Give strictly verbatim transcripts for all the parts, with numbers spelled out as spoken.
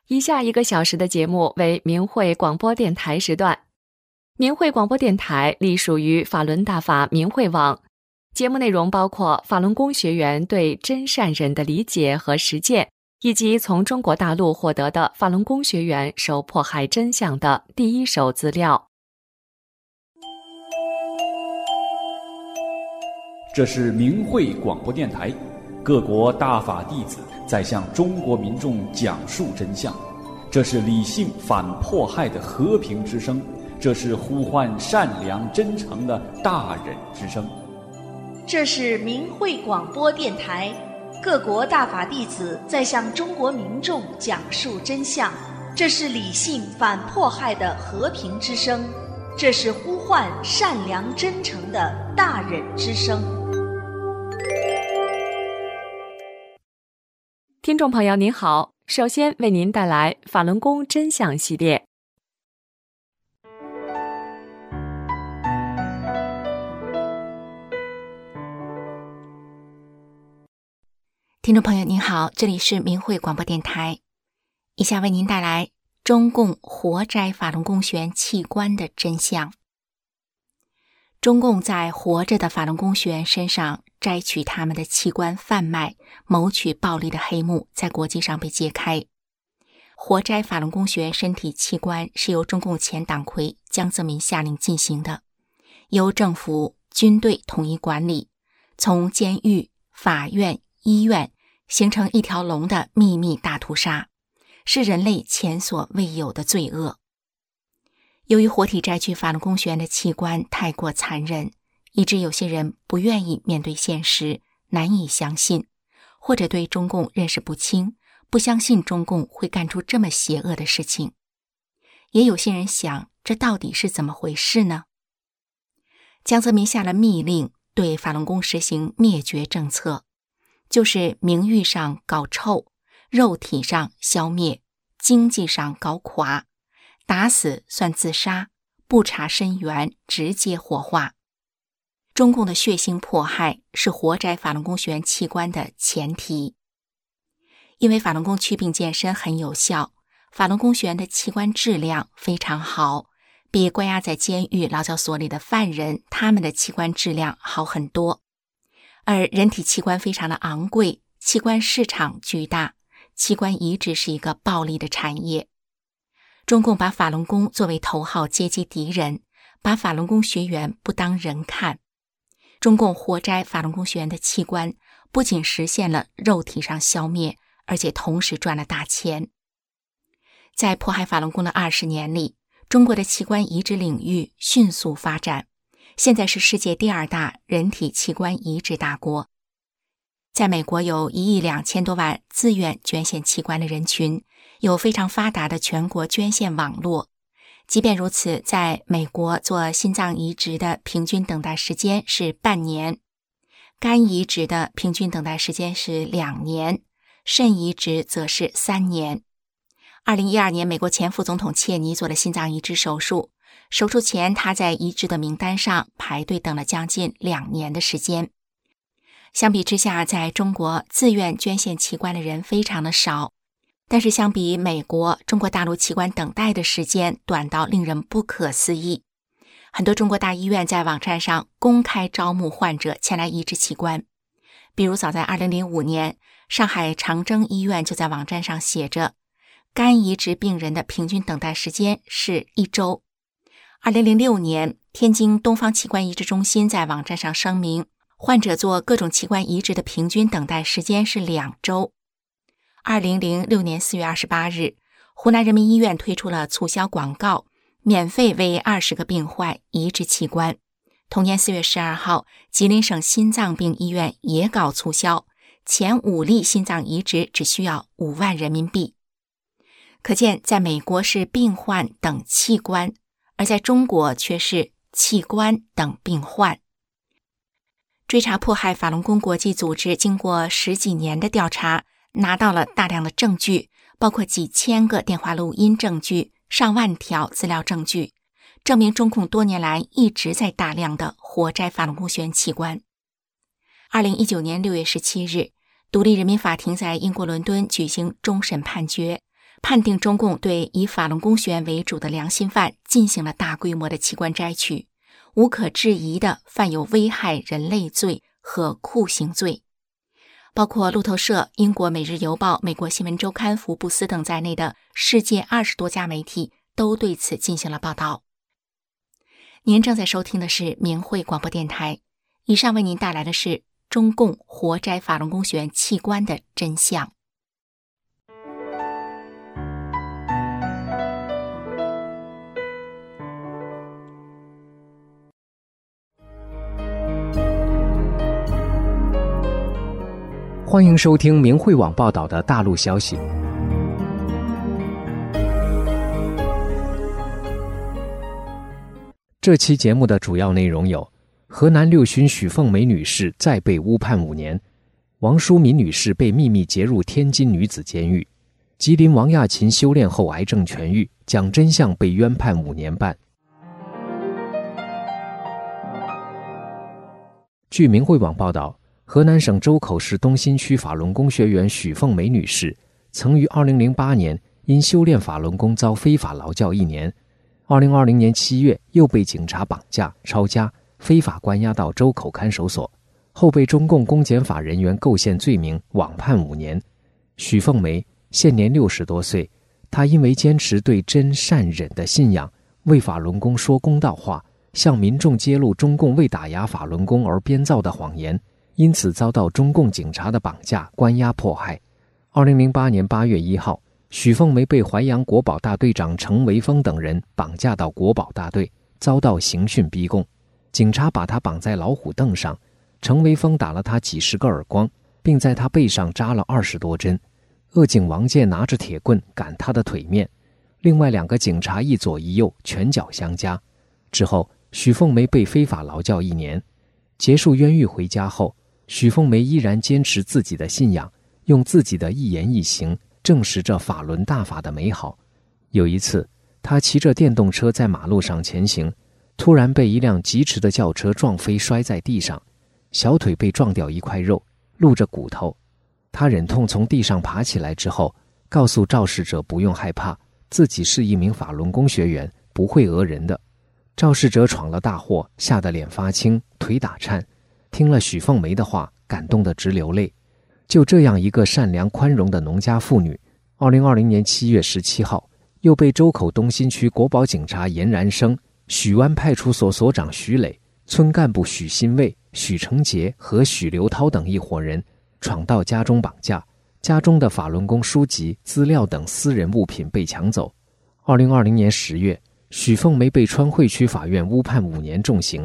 以下一个小时的节目为明慧广播电台时段。明慧广播电台隶属于法轮大法明慧网，节目内容包括法轮功学员对真善忍的理解和实践，以及从中国大陆获得的法轮功学员受迫害真相的第一手资料。 这是明慧广播电台，各国大法弟子在向中国民众讲述真相。这是理性反迫害的和平之声，这是呼唤善良真诚的大忍之声。 这是明慧广播电台，各国大法弟子在向中国民众讲述真相。这是理性反迫害的和平之声，这是呼唤善良真诚的大忍之声。 听众朋友您好，首先为您带来法轮功真相系列。 听众朋友您好，这里是明慧广播电台，以下为您带来中共活摘法轮功学员器官的真相。中共在活着的法轮功学员身上摘取他们的器官贩卖、谋取暴利的黑幕在国际上被揭开。活摘法轮功学员身体器官是由中共前党魁江泽民下令进行的，由政府、军队统一管理，从监狱、法院、医院形成一条龙的秘密大屠杀，是人类前所未有的罪恶。由于活体摘取法轮功学员的器官太过残忍，以致有些人不愿意面对现实，难以相信，或者对中共认识不清，不相信中共会干出这么邪恶的事情。也有些人想，这到底是怎么回事呢？江泽民下了密令，对法轮功实行灭绝政策，就是名誉上搞臭，肉体上消灭，经济上搞垮，打死算自杀，不查身源，直接火化。中共的血腥迫害是活摘法轮功学员器官的前提。因为法轮功祛病健身很有效，法轮功学员的器官质量非常好，比关押在监狱、劳教所里的犯人，他们的器官质量好很多。而人体器官非常的昂贵，器官市场巨大，器官移植是一个暴利的产业。中共把法轮功作为头号阶级敌人，把法轮功学员不当人看。中共活摘法轮功学员的器官，不仅实现了肉体上消灭，而且同时赚了大钱。在迫害法轮功的二十年里，中国的器官移植领域迅速发展，现在是世界第二大人体器官移植大国。在美国有一亿两千多万自愿捐献器官的人群，有非常发达的全国捐献网络。即便如此，在美国做心脏移植的平均等待时间是半年，肝移植的平均等待时间是两年，肾移植则是三年。二零一二年，美国前副总统切尼做了心脏移植手术，手术前他在移植的名单上排队等了将近两年的时间。相比之下，在中国自愿捐献器官的人非常的少，但是相比美国，中国大陆器官等待的时间短到令人不可思议。很多中国大医院在网站上公开招募患者前来移植器官。比如早在二零零五年，上海长征医院就在网站上写着，肝移植病人的平均等待时间是一周。二零零六年，天津东方器官移植中心在网站上声明，患者做各种器官移植的平均等待时间是两周。二零零六年四月二十八日，湖南人民医院推出了促销广告，免费为二十个病患移植器官。同年四月十二号，吉林省心脏病医院也搞促销，前五例心脏移植只需要五万人民币。可见在美国是病患等器官，而在中国却是器官等病患。追查迫害法轮功国际组织经过十几年的调查，拿到了大量的证据，包括几千个电话录音证据、上万条资料证据，证明中共多年来一直在大量的活摘法轮功学员器官。二零一九年六月十七日，独立人民法庭在英国伦敦举行终审判决， 判定中共对以法轮功学员为主的良心犯进行了大规模的器官摘取，无可置疑地犯有危害人类罪和酷刑罪。包括路透社、英国《每日邮报》、美国新闻周刊、福布斯等在内的世界二十多家媒体都对此进行了报道。您正在收听的是明慧广播电台，以上为您带来的是中共活摘法轮功学员器官的真相。 欢迎收听明慧网报道的大陆消息。这期节目的主要内容有：河南六旬许凤梅女士再被误判五年，王淑敏女士被秘密劫入天津女子监狱，吉林王亚琴修炼后癌症痊愈，讲真相被冤判五年半。据明慧网报道，河南省周口市东新区法轮功学员许凤梅女士曾于二零零八年因修炼法轮功遭非法劳教一年，二零二零年七月又被警察绑架、抄家、非法关押到周口看守所，后被中共公检法人员构陷罪名，网判五年。许凤梅现年六十多岁，她因为坚持对真善忍的信仰，为法轮功说公道话，向民众揭露中共为打压法轮功而编造的谎言，因此遭到中共警察的绑架、关押、迫害。二零零八年八月一号，许凤梅被淮阳国保大队长程维峰等人绑架到国保大队，遭到刑讯逼供。警察把他绑在老虎凳上，程维峰打了他几十个耳光，并在他背上扎了二十多针。恶警王健拿着铁棍赶他的腿面，另外两个警察一左一右，拳脚相加。之后，许凤梅被非法劳教一年。结束冤狱回家后，许凤梅依然坚持自己的信仰，用自己的一言一行证实着法轮大法的美好。有一次，她骑着电动车在马路上前行，突然被一辆疾驰的轿车撞飞，摔在地上，小腿被撞掉一块肉，露着骨头。她忍痛从地上爬起来之后，告诉肇事者不用害怕，自己是一名法轮功学员，不会讹人的。肇事者闯了大祸，吓得脸发青，腿打颤，听了许凤梅的话，感动得直流泪。就这样一个善良宽容的农家妇女，二零二零年七月十七号，又被周口东新区国保警察严然生、许湾派出所所长徐磊、村干部许新卫、许成杰和许刘涛等一伙人闯到家中绑架，家中的法轮功书籍、资料等私人物品被抢走。二零二零年十月，许凤梅被川汇区法院误判五年重刑。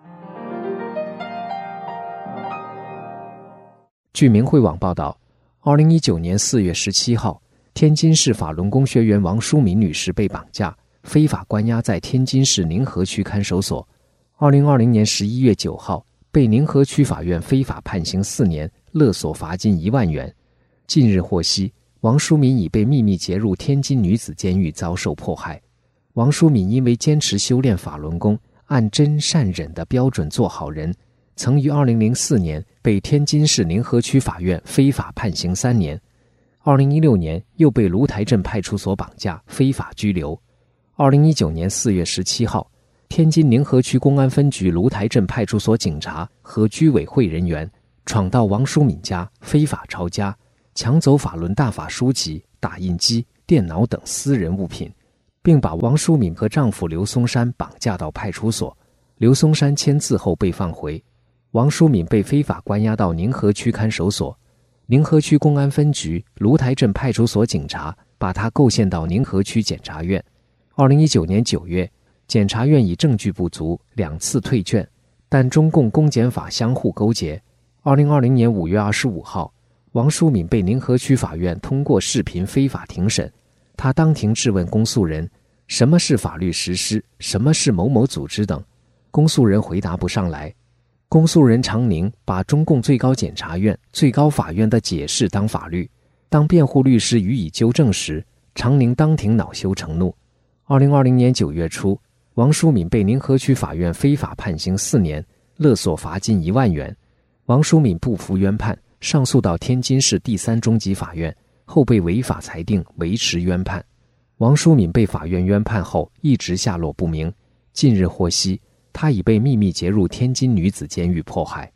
据明慧网报道，二零一九年四月十七号，天津市法轮功学员王淑敏女士被绑架，非法关押在天津市宁河区看守所。二零二零年十一月九号，被宁河区法院非法判刑四年，勒索罚金一万元。近日获悉，王淑敏已被秘密劫入天津女子监狱，遭受迫害。王淑敏因为坚持修炼法轮功，按真善忍的标准做好人，曾于二零零四年被天津市宁河区法院非法判刑三年。二零一六年又被芦台镇派出所绑架，非法拘留。二零一九年四月十七号，天津宁河区公安分局芦台镇派出所警察和居委会人员闯到王淑敏家，非法抄家，抢走法轮大法书籍、打印机、电脑等私人物品，并把王淑敏和丈夫刘松山绑架到派出所。刘松山签字后被放回。王淑敏被非法关押到宁河区看守所，宁河区公安分局芦台镇派出所警察把他构陷到宁河区检察院。二零一九年九月，检察院以证据不足两次退卷，但中共公检法相互勾结。二零二零年五月二十五号，王淑敏被宁河区法院通过视频非法庭审，他当庭质问公诉人什么是法律实施，什么是某某组织等，公诉人回答不上来。公诉人常宁把中共最高检察院、最高法院的解释当法律，当辩护律师予以纠正时，常宁当庭恼羞成怒。二零二零年九月初，王淑敏被宁河区法院非法判刑四年，勒索罚金一万元。王淑敏不服冤判，上诉到天津市第三中级法院， 后被违法裁定维持冤判。王淑敏被法院冤判后一直下落不明，近日获悉，她已被秘密劫入天津女子监狱迫害。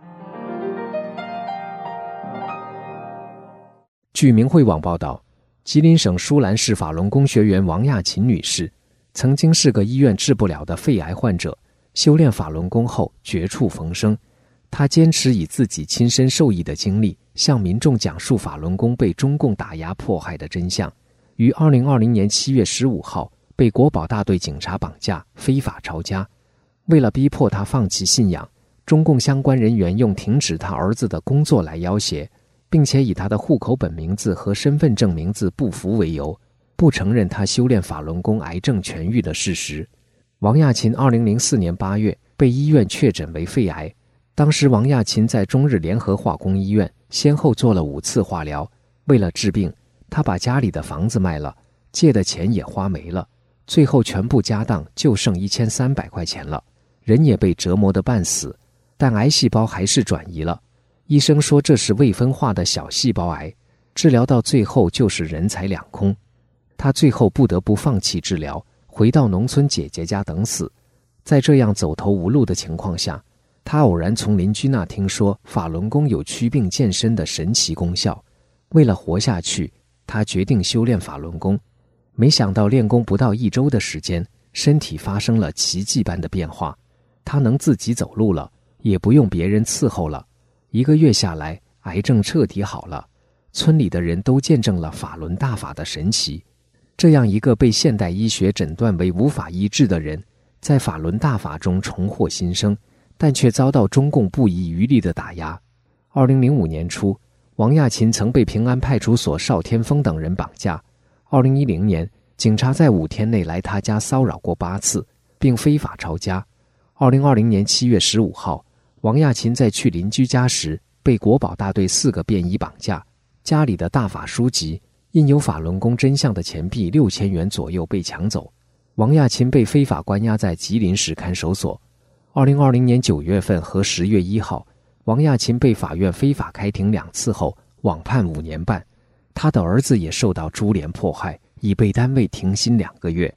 据明慧网报道，吉林省舒兰市法轮功学员王亚琴女士曾经是个医院治不了的肺癌患者，修炼法轮功后绝处逢生。她坚持以自己亲身受益的经历向民众讲述法轮功被中共打压迫害的真相，于二零二零年七月十五号被国保大队警察绑架，非法抄家。为了逼迫他放弃信仰，中共相关人员用停止他儿子的工作来要挟，并且以他的户口本名字和身份证名字不符为由，不承认他修炼法轮功癌症痊愈的事实。王亚琴二零零四年八月被医院确诊为肺癌，当时王亚琴在中日联合化工医院先后做了五次化疗，为了治病，他把家里的房子卖了，借的钱也花没了，最后全部家当就剩一千三百块钱了，人也被折磨得半死，但癌细胞还是转移了。医生说这是未分化的小细胞癌，治疗到最后就是人财两空。他最后不得不放弃治疗，回到农村姐姐家等死。在这样走投无路的情况下，他偶然从邻居那听说法轮功有祛病健身的神奇功效，为了活下去，他决定修炼法轮功。没想到练功不到一周的时间，身体发生了奇迹般的变化，他能自己走路了，也不用别人伺候了。一个月下来，癌症彻底好了，村里的人都见证了法轮大法的神奇。这样一个被现代医学诊断为无法医治的人，在法轮大法中重获新生，但却遭到中共不遗余力的打压。二零零五年初，王亚琴曾被平安派出所邵天峰等人绑架。二零一零年，警察在五天内来他家骚扰过八次，并非法抄家。二零二零年七月十五号，王亚琴在去邻居家时被国保大队四个便衣绑架，家里的大法书籍、印有法轮功真相的钱币六千元左右被抢走。王亚琴被非法关押在吉林市看守所。二零二零年九月份和十月一号，王亚琴被法院非法开庭两次后，网判五年半。他的儿子也受到株连迫害，已被单位停薪两个月。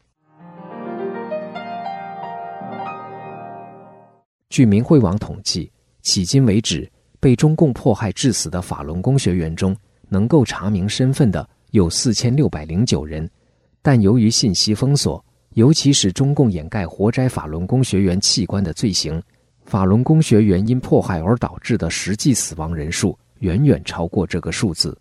据明慧网统计，迄今为止，被中共迫害致死的法轮功学员中，能够查明身份的有四千六百零九人，但由于信息封锁，尤其是中共掩盖活摘法轮功学员器官的罪行，法轮功学员因迫害而导致的实际死亡人数远远超过这个数字。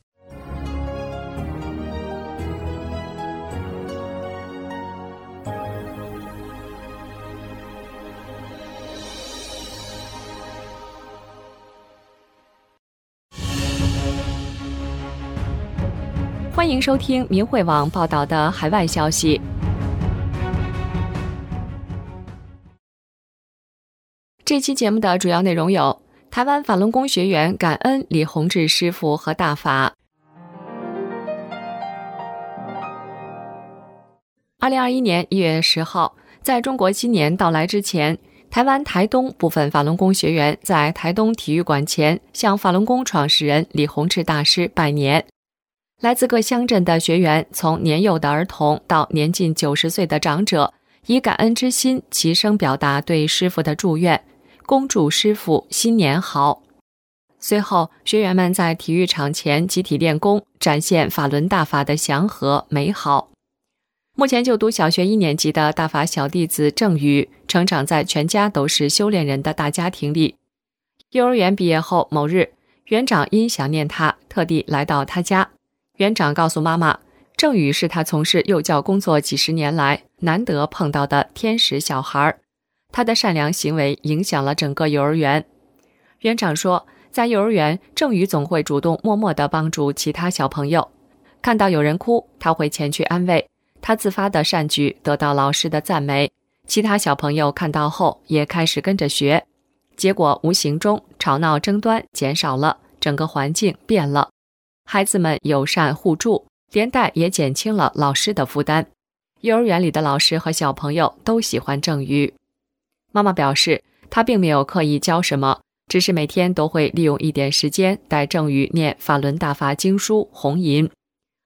欢迎收听明慧网报道的海外消息。这期节目的主要内容有：台湾法轮功学员感恩李洪志师傅和大法。二零二一年一月十号，在中国新年到来之前，台湾台东部分法轮功学员在台东体育馆前向法轮功创始人李洪志大师拜年。来自各乡镇的学员，从年幼的儿童到年近九十岁的长者，以感恩之心齐声表达对师父的祝愿，恭祝师父新年好。随后，学员们在体育场前集体练功，展现法轮大法的祥和美好。目前就读小学一年级的大法小弟子郑宇，成长在全家都是修炼人的大家庭里。幼儿园毕业后某日，园长因想念他，特地来到他家。园长告诉妈妈，郑宇是他从事幼教工作几十年来难得碰到的天使小孩，他的善良行为影响了整个幼儿园。园长说，在幼儿园，郑宇总会主动默默地帮助其他小朋友，看到有人哭，他会前去安慰，他自发的善举得到老师的赞美，其他小朋友看到后也开始跟着学，结果无形中吵闹争端减少了，整个环境变了。孩子们友善互助，连带也减轻了老师的负担。幼儿园里的老师和小朋友都喜欢郑宇。妈妈表示，她并没有刻意教什么，只是每天都会利用一点时间带郑宇念法轮大法经书弘淫，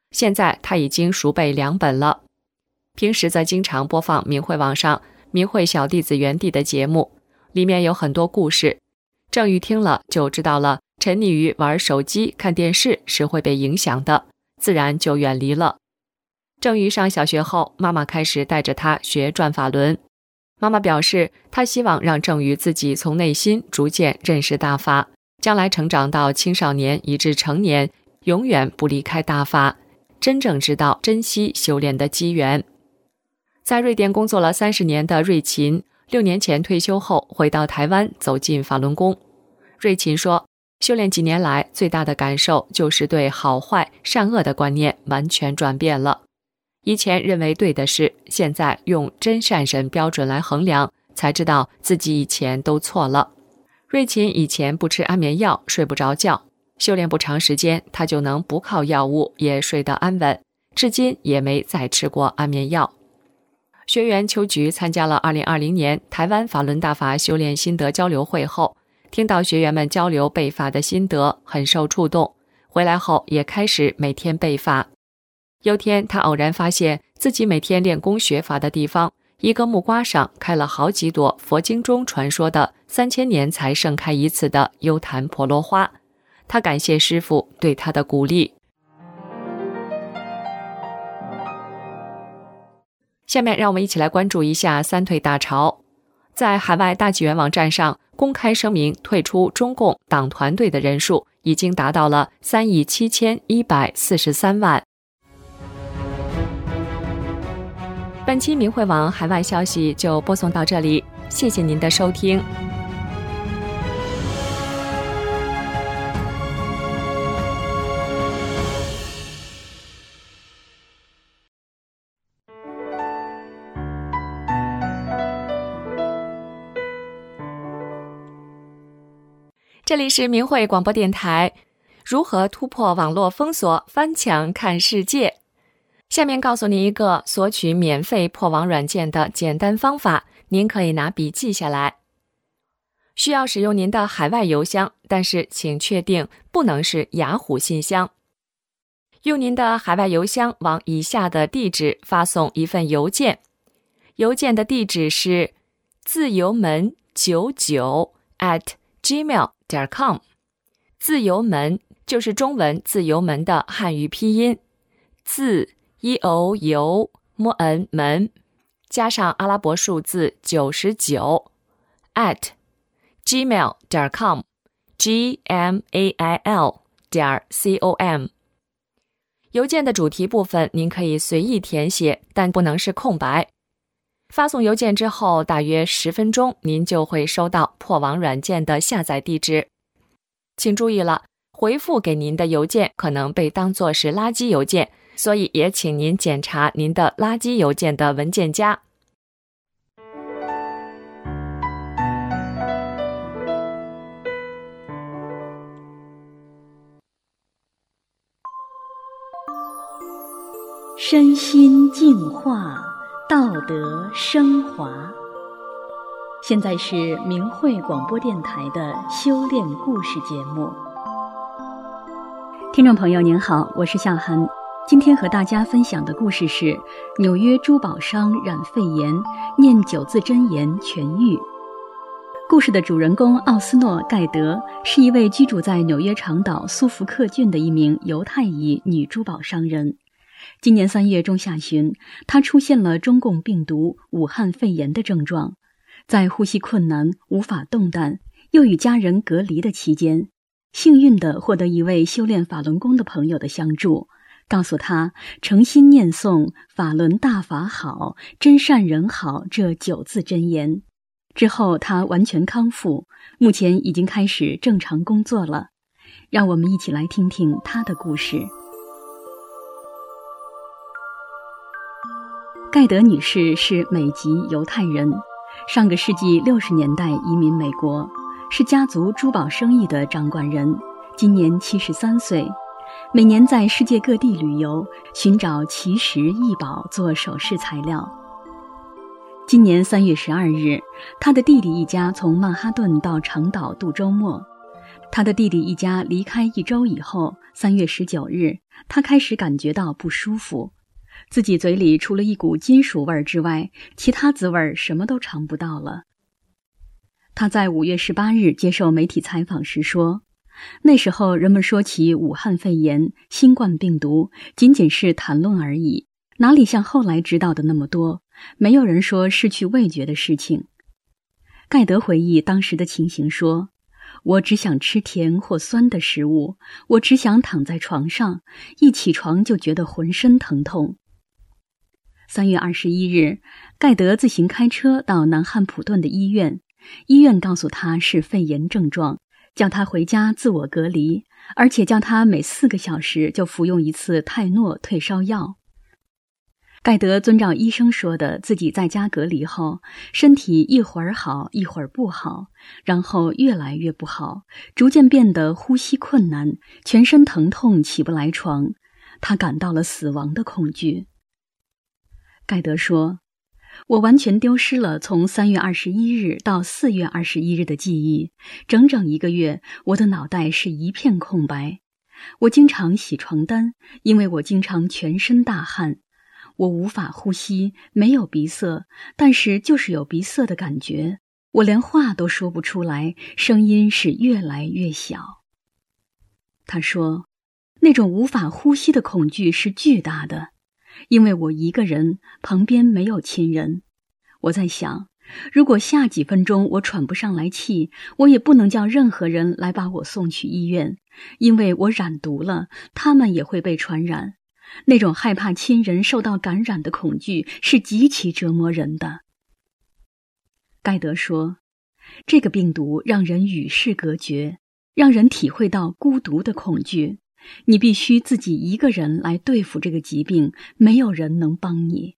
现在他已经熟背两本了。平时则经常播放明慧网上明慧小弟子园地的节目，里面有很多故事。郑宇听了就知道了，沉溺于玩手机、看电视是会被影响的，自然就远离了。郑宇上小学后，妈妈开始带着他学转法轮。妈妈表示，她希望让郑宇自己从内心逐渐认识大法，将来成长到青少年以至成年，永远不离开大法，真正知道珍惜修炼的机缘。在瑞典工作了三十年的瑞琴，六年前退休后回到台湾，走进法轮功。瑞琴说，修炼几年来最大的感受就是对好坏善恶的观念完全转变了。以前认为对的事，现在用真善神标准来衡量，才知道自己以前都错了。瑞琴以前不吃安眠药，睡不着觉，修炼不长时间，他就能不靠药物也睡得安稳，至今也没再吃过安眠药。学员邱菊参加了二零二零年台湾法轮大法修炼心得交流会后，听到学员们交流背法的心得，很受触动，回来后也开始每天背法。有天他偶然发现自己每天练功学法的地方，一个木瓜上开了好几朵佛经中传说的三千年才盛开一次的幽檀婆罗花。他感谢师父对他的鼓励。下面让我们一起来关注一下三退大潮。在海外大纪元网站上公开声明退出中共党团队的人数已经达到了三亿七千一百四十三万。本期明慧网海外消息就播送到这里，谢谢您的收听。这里是明慧广播电台，如何突破网络封锁，翻墙看世界。下面告诉您一个索取免费破网软件的简单方法，您可以拿笔记下来。需要使用您的海外邮箱，但是请确定不能是雅虎信箱。用您的海外邮箱往以下的地址发送一份邮件，邮件的地址是自由门九九 at gmail 点 com。 自由门就是中文自由门的汉语拼音，自 e o u m n 门加上阿拉伯数字九十九 at gmail 点 com g m a i l 点 c o m。 邮件的主题部分您可以随意填写，但不能是空白。发送邮件之后大约十分钟，您就会收到破网软件的下载地址。请注意了，回复给您的邮件可能被当作是垃圾邮件，所以也请您检查您的垃圾邮件的文件夹。 身心净化，道德升华。现在是明慧广播电台的修炼故事节目。听众朋友您好，我是夏涵。今天和大家分享的故事是纽约珠宝商染肺炎，念九字真言痊愈。故事的主人公奥斯诺·盖德是一位居住在纽约长岛苏福克郡的一名犹太裔女珠宝商人。今年三月中下旬，她出现了中共病毒武汉肺炎的症状，在呼吸困难、无法动弹，又与家人隔离的期间，幸运地获得一位修炼法轮功的朋友的相助，告诉他诚心念诵法轮大法好，真善人好这九字真言。之后他完全康复，目前已经开始正常工作了。让我们一起来听听他的故事。盖德女士是美籍犹太人，上个世纪六十年代移民美国，是家族珠宝生意的掌管人，今年七十三岁，每年在世界各地旅游，寻找奇石异宝做首饰材料。今年三月十二日，他的弟弟一家从曼哈顿到长岛度周末， 他的弟弟一家离开一周以后，三月十九日，他开始感觉到不舒服，自己嘴里除了一股金属味之外，其他滋味什么都尝不到了。他在五月十八日接受媒体采访时说，那时候人们说起武汉肺炎、新冠病毒，仅仅是谈论而已，哪里像后来知道的那么多，没有人说失去味觉的事情。盖德回忆当时的情形说，我只想吃甜或酸的食物，我只想躺在床上，一起床就觉得浑身疼痛。三月二十一日，盖德自行开车到南汉普顿的医院，医院告诉他是肺炎症状，叫他回家自我隔离，而且叫他每四个小时就服用一次泰诺退烧药。盖德遵照医生说的，自己在家隔离后，身体一会儿好一会儿不好，然后越来越不好，逐渐变得呼吸困难，全身疼痛，起不来床。他感到了死亡的恐惧。盖德说，我完全丢失了从三月二十一日到四月二十一日的记忆，整整一个月，我的脑袋是一片空白。我经常洗床单，因为我经常全身大汗。我无法呼吸，没有鼻塞，但是就是有鼻塞的感觉。我连话都说不出来，声音是越来越小。他说，那种无法呼吸的恐惧是巨大的，因为我一个人，旁边没有亲人。我在想，如果下几分钟我喘不上来气，我也不能叫任何人来把我送去医院，因为我染毒了，他们也会被传染。那种害怕亲人受到感染的恐惧是极其折磨人的。盖德说，这个病毒让人与世隔绝，让人体会到孤独的恐惧。你必须自己一个人来对付这个疾病，没有人能帮你。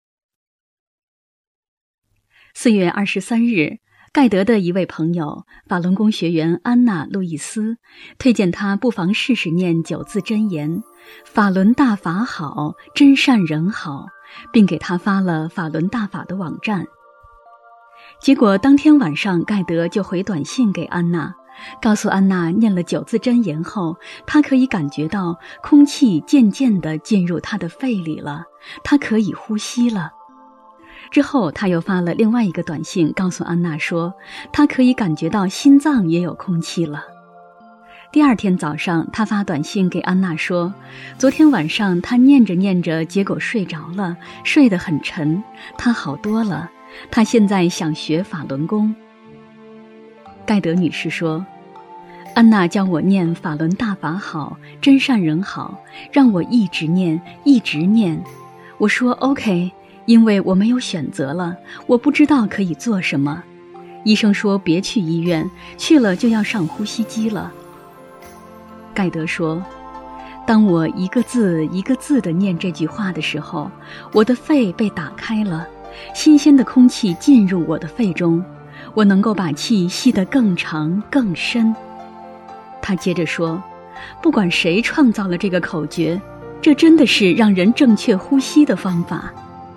四月二十三日，盖德的一位朋友，法轮功学员安娜·路易斯，推荐他不妨试试念九字真言，法轮大法好，真善人好，并给他发了法轮大法的网站。结果当天晚上，盖德就回短信给安娜，告诉安娜念了九字真言后，她可以感觉到空气渐渐地进入她的肺里了，她可以呼吸了。之后他又发了另外一个短信，告诉安娜说，她可以感觉到心脏也有空气了。第二天早上，他发短信给安娜说，昨天晚上他念着念着，结果睡着了，睡得很沉，他好多了，他现在想学法轮功。盖德女士说，安娜教我念法轮大法好，真善人好，让我一直念，一直念。我说 OK，因为我没有选择了，我不知道可以做什么。医生说别去医院，去了就要上呼吸机了。盖德说，当我一个字一个字地念这句话的时候，我的肺被打开了，新鲜的空气进入我的肺中，我能够把气吸得更长更深。他接着说，不管谁创造了这个口诀，这真的是让人正确呼吸的方法。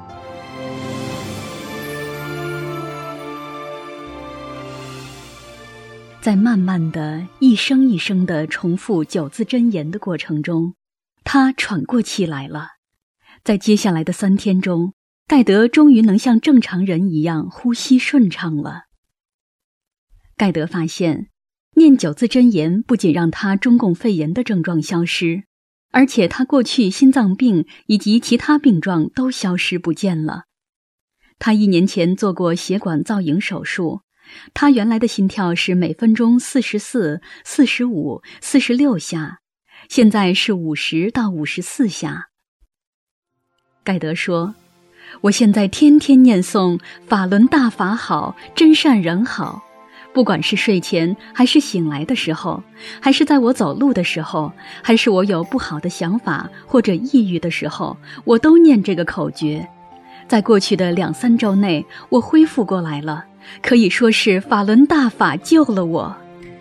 在慢慢的一声一声的重复九字真言的过程中，他喘过气来了。在接下来的三天中，盖德终于能像正常人一样呼吸顺畅了。盖德发现，念九字真言不仅让他中共肺炎的症状消失，而且他过去心脏病以及其他病状都消失不见了。他一年前做过血管造影手术，他原来的心跳是每分钟四十四、四十五、四十六下，现在是五十到五十四下。盖德说，我现在天天念诵法轮大法好，真善人好，不管是睡前还是醒来的时候，还是在我走路的时候，还是我有不好的想法或者抑郁的时候，我都念这个口诀。在过去的两三周内，我恢复过来了，可以说是法轮大法救了我。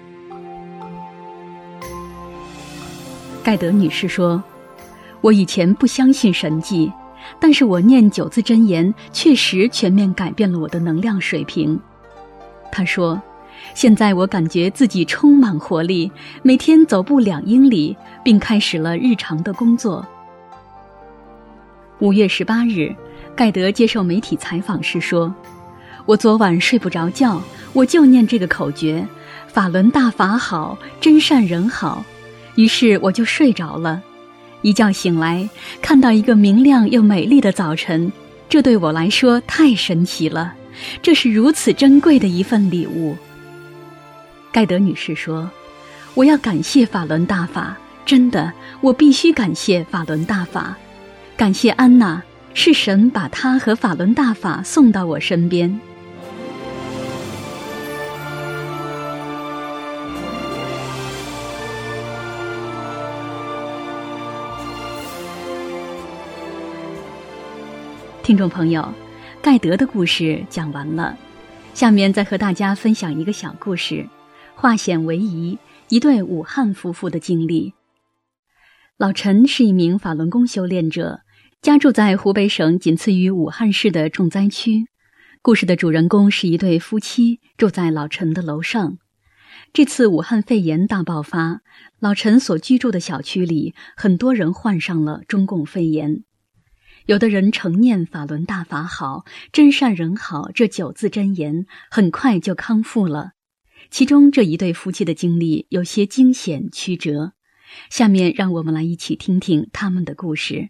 盖德女士说，我以前不相信神迹，但是我念九字真言确实全面改变了我的能量水平。她说， 现在我感觉自己充满活力，每天走步两英里，并开始了日常的工作。五月十八日，盖德接受媒体采访时说：“我昨晚睡不着觉，我就念这个口诀：法轮大法好，真善人好。于是我就睡着了。一觉醒来，看到一个明亮又美丽的早晨，这对我来说太神奇了，这是如此珍贵的一份礼物。”盖德女士说：“我要感谢法轮大法，真的，我必须感谢法轮大法，感谢安娜，是神把她和法轮大法送到我身边。”听众朋友，盖德的故事讲完了，下面再和大家分享一个小故事，化险为夷，一对武汉夫妇的经历。老陈是一名法轮功修炼者，家住在湖北省仅次于武汉市的重灾区。故事的主人公是一对夫妻，住在老陈的楼上。这次武汉肺炎大爆发，老陈所居住的小区里，很多人患上了中共肺炎。有的人承念法轮大法好，真善人好这九字真言，很快就康复了。其中这一对夫妻的经历有些惊险曲折，下面让我们来一起听听他们的故事。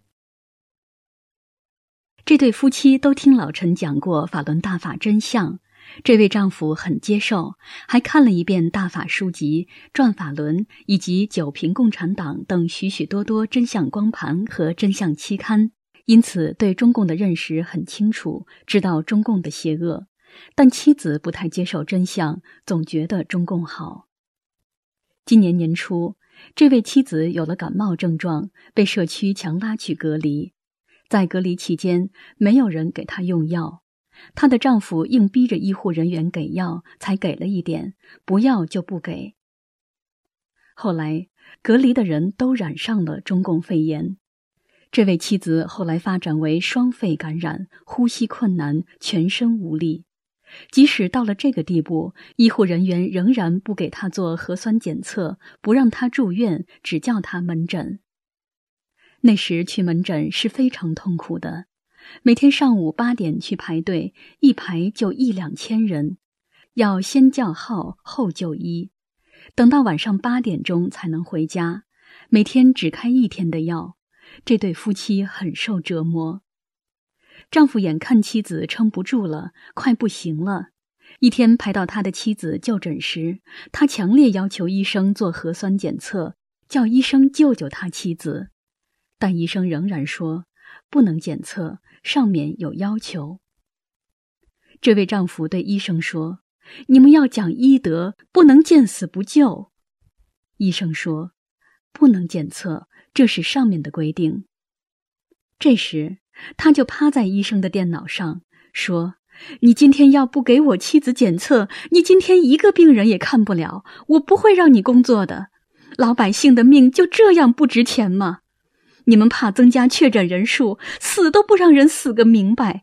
这对夫妻都听老陈讲过法轮大法真相，这位丈夫很接受，还看了一遍大法书籍、转法轮以及九评共产党等许许多多真相光盘和真相期刊，因此对中共的认识很清楚，知道中共的邪恶，但妻子不太接受真相，总觉得中共好。今年年初，这位妻子有了感冒症状，被社区强拉去隔离。在隔离期间，没有人给她用药，她的丈夫硬逼着医护人员给药，才给了一点，不要就不给。后来，隔离的人都染上了中共肺炎。这位妻子后来发展为双肺感染，呼吸困难，全身无力。即使到了这个地步，医护人员仍然不给她做核酸检测，不让她住院，只叫她门诊。那时去门诊是非常痛苦的，每天上午八点去排队，一排就一两千人，要先叫号后就医，等到晚上八点钟才能回家，每天只开一天的药。这对夫妻很受折磨。丈夫眼看妻子撑不住了，快不行了。一天排到他的妻子就诊时，他强烈要求医生做核酸检测，叫医生救救他妻子。但医生仍然说不能检测，上面有要求。这位丈夫对医生说：“你们要讲医德，不能见死不救。”医生说：“不能检测，这是上面的规定。”这时他就趴在医生的电脑上说：“你今天要不给我妻子检测，你今天一个病人也看不了，我不会让你工作的。老百姓的命就这样不值钱吗？你们怕增加确诊人数，死都不让人死个明白。”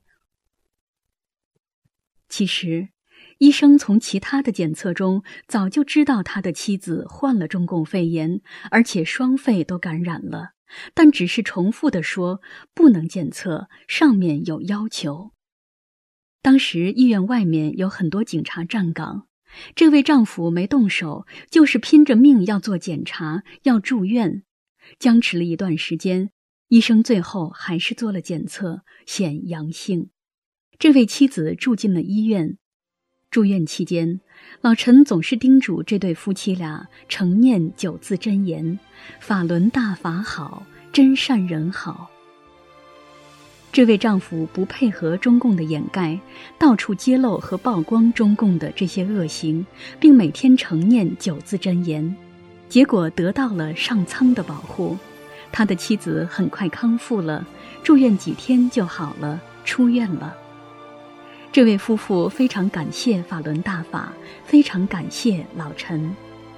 其实医生从其他的检测中早就知道他的妻子患了中共肺炎，而且双肺都感染了，但只是重复地说不能检测，上面有要求。当时医院外面有很多警察站岗，这位丈夫没动手，就是拼着命要做检查，要住院。僵持了一段时间，医生最后还是做了检测，显阳性。这位妻子住进了医院。住院期间，老陈总是叮嘱这对夫妻俩承念九字真言：法轮大法好，真善人好。这位丈夫不配合中共的掩盖，到处揭露和曝光中共的这些恶行，并每天承念九字真言，结果得到了上苍的保护。他的妻子很快康复了，住院几天就好了，出院了。这位夫妇非常感谢法轮大法，非常感谢老陈。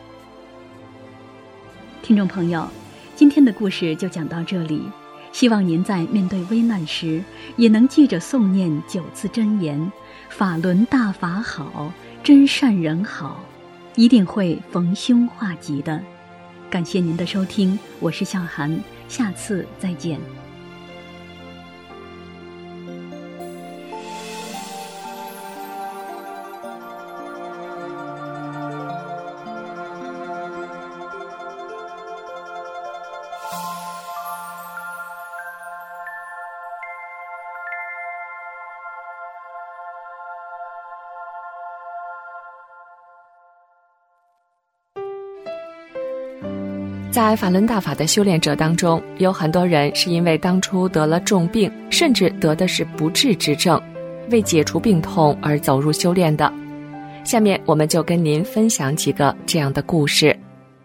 听众朋友，今天的故事就讲到这里，希望您在面对危难时，也能记着诵念九字真言：法轮大法好， 真善人好，一定会逢凶化吉的。感谢您的收听，我是向涵，下次再见。 在法轮大法的修炼者当中，有很多人是因为当初得了重病，甚至得的是不治之症，为解除病痛而走入修炼的。下面我们就跟您分享几个这样的故事。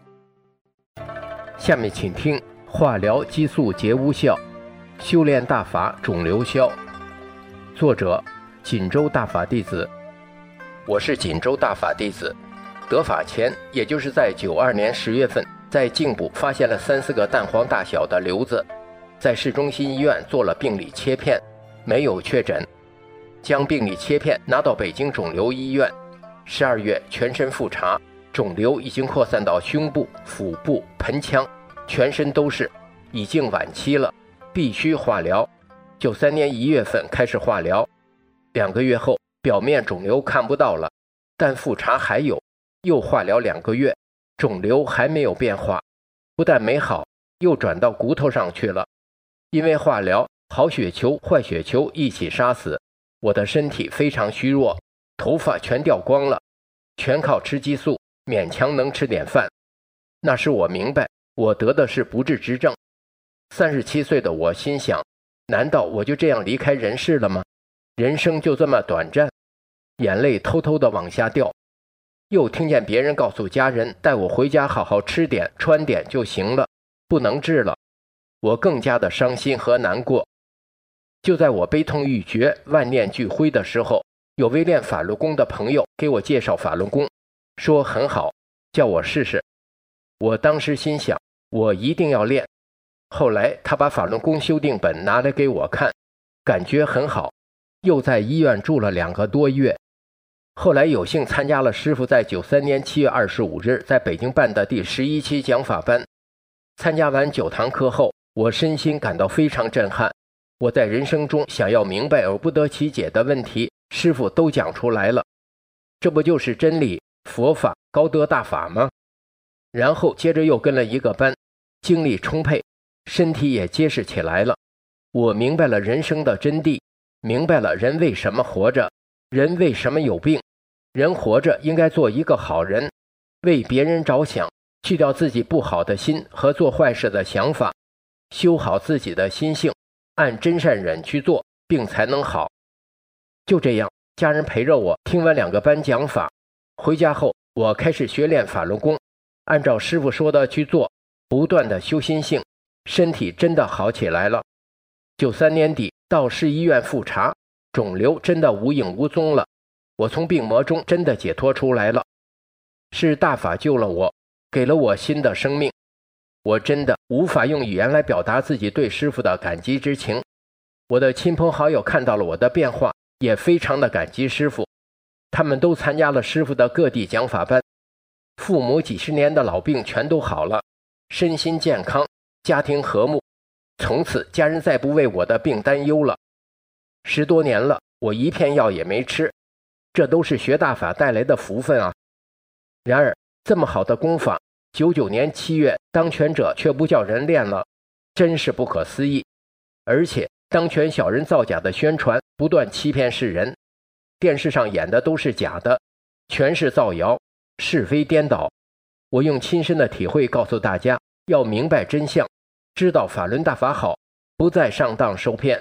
下面请听化疗激素节无效，修炼大法肿瘤消。作者锦州大法弟子。我是锦州大法弟子，得法前，也就是在九二年十月份，在颈部发现了三四个蛋黄大小的瘤子，在市中心医院做了病理切片，没有确诊，将病理切片拿到北京肿瘤医院。十二月全身复查，肿瘤已经扩散到胸部、腹部、盆腔，全身都是，已经晚期了，必须化疗。九三年一月份开始化疗，两个月后表面肿瘤看不到了，但复查还有，又化疗两个月，肿瘤还没有变化，不但没好，又转到骨头上去了。因为化疗，好血球、坏血球一起杀死，我的身体非常虚弱，头发全掉光了，全靠吃激素，勉强能吃点饭。那时我明白，我得的是不治之症。三十七岁的我心想，难道我就这样离开人世了吗？人生就这么短暂？眼泪偷偷地往下掉。又听见别人告诉家人，带我回家好好吃点穿点就行了，不能治了。我更加的伤心和难过。就在我悲痛欲绝、万念俱灰的时候，有位练法轮功的朋友给我介绍法轮功，说很好，叫我试试。我当时心想，我一定要练。后来他把法轮功修订本拿来给我看，感觉很好，又在医院住了两个多月。后来有幸参加了师父在九三年七月二十五日在北京办的第十一期讲法班。参加完九堂课后，我身心感到非常震撼。我在人生中想要明白而不得其解的问题，师父都讲出来了。这不就是真理、佛法、高德大法吗？然后接着又跟了一个班，精力充沛，身体也结实起来了。我明白了人生的真谛，明白了人为什么活着，人为什么有病。人活着应该做一个好人，为别人着想，去掉自己不好的心和做坏事的想法，修好自己的心性，按真善忍去做，病才能好。就这样，家人陪着我听完两个班讲法，回家后我开始学练法轮功，按照师父说的去做，不断的修心性，身体真的好起来了。九三年底到市医院复查，肿瘤真的无影无踪了，我从病魔中真的解脱出来了。是大法救了我，给了我新的生命。我真的无法用语言来表达自己对师父的感激之情。我的亲朋好友看到了我的变化，也非常的感激师父。他们都参加了师父的各地讲法班，父母几十年的老病全都好了，身心健康，家庭和睦。从此家人再不为我的病担忧了。十多年了，我一片药也没吃，这都是学大法带来的福分啊。然而这么好的功法，九九年七月当权者却不叫人练了，真是不可思议。而且当权小人造假的宣传，不断欺骗世人，电视上演的都是假的，全是造谣，是非颠倒。我用亲身的体会告诉大家，要明白真相，知道法轮大法好，不再上当受骗。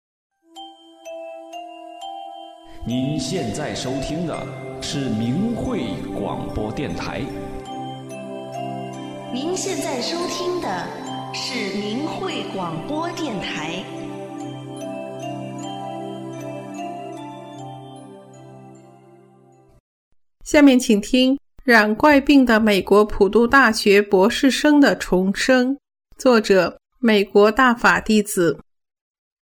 您现在收听的是明慧广播电台。 您现在收听的是明慧广播电台。 下面请听染怪病的美国普渡大学博士生的重生，作者美国大法弟子。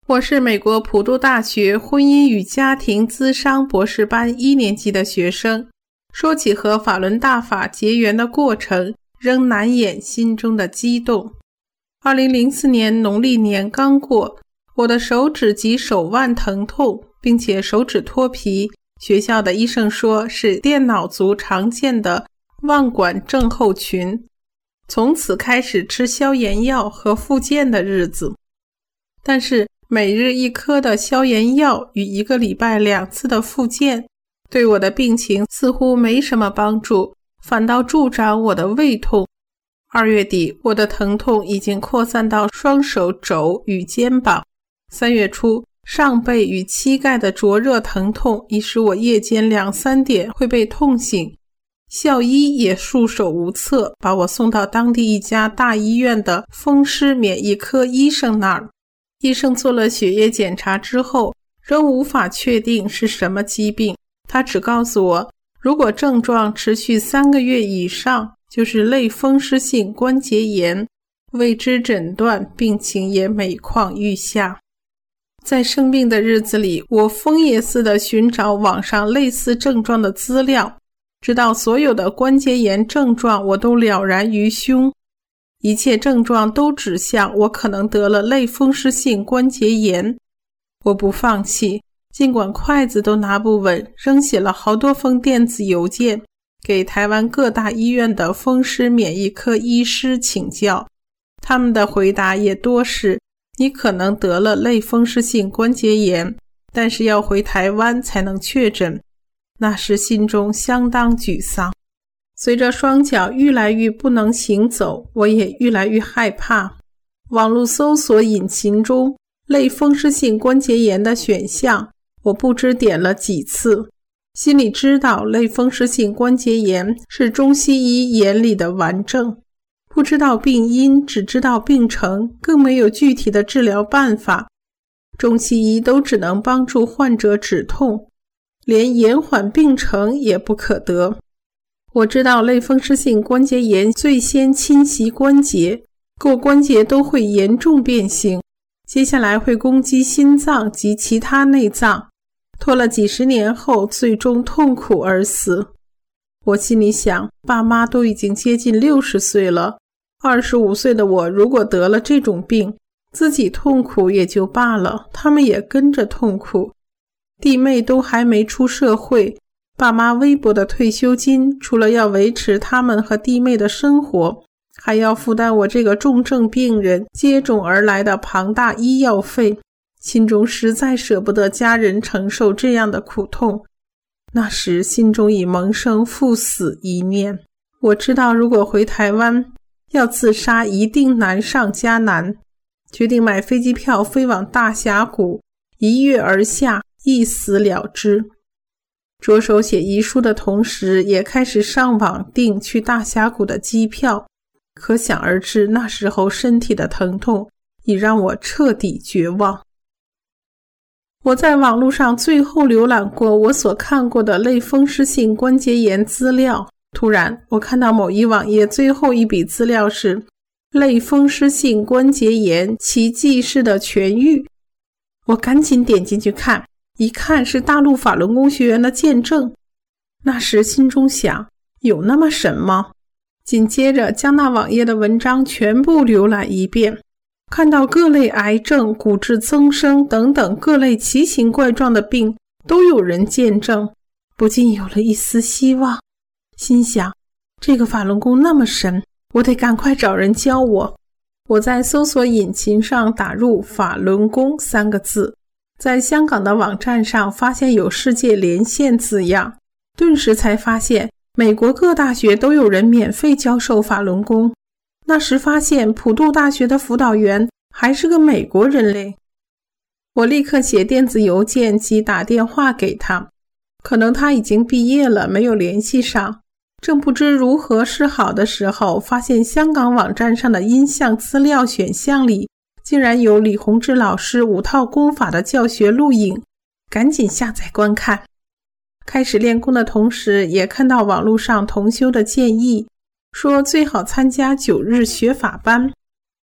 我是美国普渡大学婚姻与家庭咨商博士班一年级的学生，说起和法轮大法结缘的过程，仍难掩心中的激动。二零零四年农历年刚过，我的手指及手腕疼痛，并且手指脱皮，学校的医生说是电脑族常见的腕管症候群。从此开始吃消炎药和复健的日子。但是每日一颗的消炎药与一个礼拜两次的复健，对我的病情似乎没什么帮助，反倒助长我的胃痛。二月底，我的疼痛已经扩散到双手肘与肩膀。三月初，上背与膝盖的灼热疼痛已使我夜间两三点会被痛醒。校医也束手无策，把我送到当地一家大医院的风湿免疫科医生那儿。医生做了血液检查之后，仍无法确定是什么疾病。他只告诉我，如果症状持续三个月以上，就是类风湿性关节炎。为之诊断，病情也每况愈下。在生病的日子里，我疯也似的寻找网上类似症状的资料，直到所有的关节炎症状我都了然于胸。一切症状都指向我可能得了类风湿性关节炎。我不放弃，尽管筷子都拿不稳，仍写了好多封电子邮件给台湾各大医院的风湿免疫科医师请教。他们的回答也多是，你可能得了类风湿性关节炎，但是要回台湾才能确诊。那时心中相当沮丧。随着双脚愈来愈不能行走，我也愈来愈害怕。网络搜索引擎中类风湿性关节炎的选项，我不知点了几次。心里知道类风湿性关节炎是中西医眼里的顽症，不知道病因，只知道病程，更没有具体的治疗办法。中西医都只能帮助患者止痛，连延缓病程也不可得。我知道类风湿性关节炎最先侵袭关节，各关节都会严重变形，接下来会攻击心脏及其他内脏，拖了几十年后最终痛苦而死。我心里想，爸妈都已经接近六十岁了，二十五岁的我如果得了这种病，自己痛苦也就罢了，他们也跟着痛苦。弟妹都还没出社会，爸妈微薄的退休金除了要维持他们和弟妹的生活，还要负担我这个重症病人接踵而来的庞大医药费，心中实在舍不得家人承受这样的苦痛。那时心中已萌生赴死一念。我知道如果回台湾，要自杀一定难上加难，决定买飞机票飞往大峡谷，一跃而下，一死了之。着手写遗书的同时，也开始上网订去大峡谷的机票。可想而知，那时候身体的疼痛已让我彻底绝望。我在网络上最后浏览过我所看过的类风湿性关节炎资料，突然我看到某一网页最后一笔资料是类风湿性关节炎奇迹式的痊愈。我赶紧点进去看，一看是大陆法轮功学员的见证。那时心中想，有那么神吗？紧接着将那网页的文章全部浏览一遍，看到各类癌症、骨质增生等等各类奇形怪状的病都有人见证，不禁有了一丝希望。心想，这个法轮功那么神，我得赶快找人教我。我在搜索引擎上打入法轮功三个字，在香港的网站上发现有世界连线字样，顿时才发现美国各大学都有人免费教授法轮功。那时发现普渡大学的辅导员还是个美国人嘞。我立刻写电子邮件及打电话给他，可能他已经毕业了，没有联系上。正不知如何是好的时候，发现香港网站上的音像资料选项里竟然有李洪志老师五套功法的教学录影，赶紧下载观看。开始练功的同时，也看到网络上同修的建议，说最好参加九日学法班。